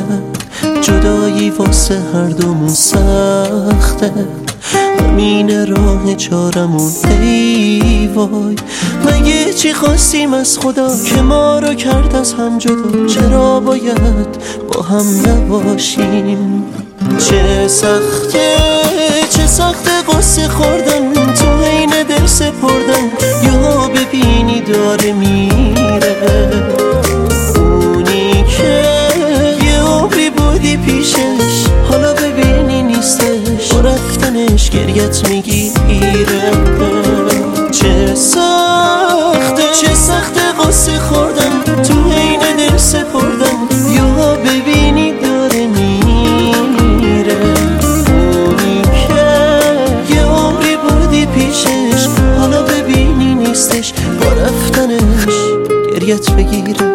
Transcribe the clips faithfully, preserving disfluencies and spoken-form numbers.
جدایی واسه هر دومون سخته، همین راه چارمون ای وای. مگه چی خواستیم از خدا که ما رو کرد از هم جدا؟ چرا باید با هم نباشیم؟ چه سخته چه سخته قصه خوردن تو عین دل سپردن، یا ببینی داره میره اونی که یه عمری بودی پیشش، حالا ببینی نیستش با رفتنش گریت میگیره. چه سخته چه سخته قصه خوردن تو عین دل سپردن، یا ببینی داره میره اونی که یه عمری بودی پیشش، حالا ببینی نیستش با رفتنش گریت بگیره.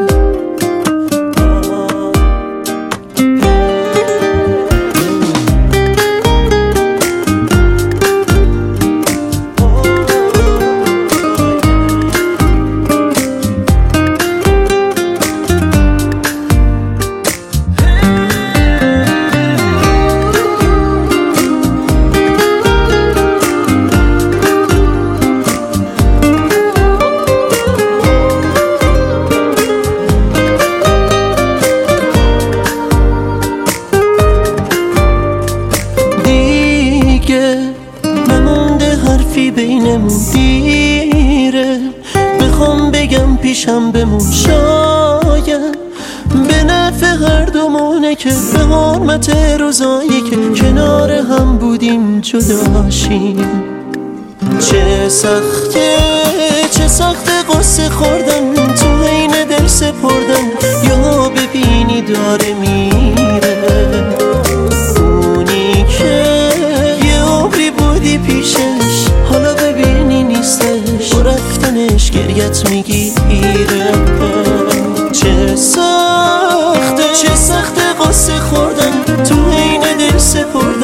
نمونده حرفی بینمون دیره، بخوام بگم پیشم بمون شاید به نفع هر دومونه که به حرمت روزایی که کنار هم بودیم جداشیم. چه سخته چه سخته قصه خوردن تو عین دل سپردن، یا ببینی داره میره اونی که بودی پیشش، حالا ببینی نیستش با رفتنش گریت میگیره. چه سخته چه سخته قصه خوردن تو عین دل سپردن،